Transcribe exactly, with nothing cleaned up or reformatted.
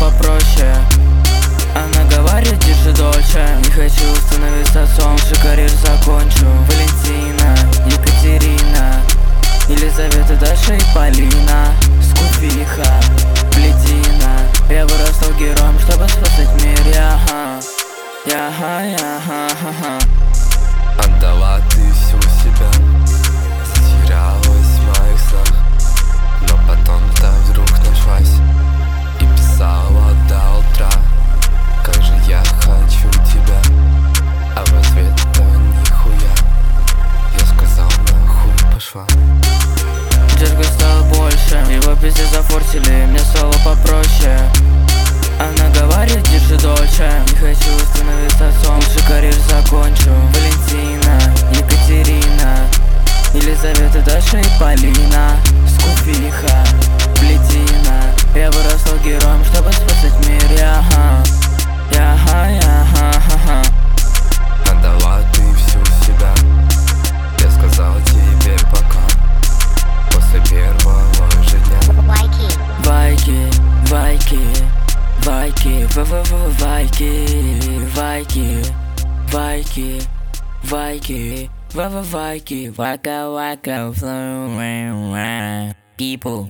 попроще. Она говорит, держи дольше. Не хочу становиться отцом, что карьер закончу. Валентина, Екатерина, Елизавета, Даша и Полина, Скуфиха, Плетина. Я вырастал героем, чтобы спасать мир. Яха, яха, яха, яха. Отдала ты всю себя, затерялась в моих снах, но потом-то вдруг нашлась и писала до утра. Как же я хочу тебя, а в ответ-то нихуя. Я сказал, нахуй пошла. Джерга стало больше, его пиздец зафорсили, мне стало попроще. Она говорит, держи дольше. Не хочу становиться отцом, лучше карьер закончу. Валентина, Екатерина, Елизавета, Даша и Полина, Скуфиха, Плетина. Я вырастал героем, чтобы спасать мир. Яха, яха, яха, яха. Отдала ты всю себя, я сказал тебе пока, после первого же дня. Вайки, вайки, вайки, в-в-в-вайки, вайки, вайки, вайки, в-в-вайки, вака-вака, people.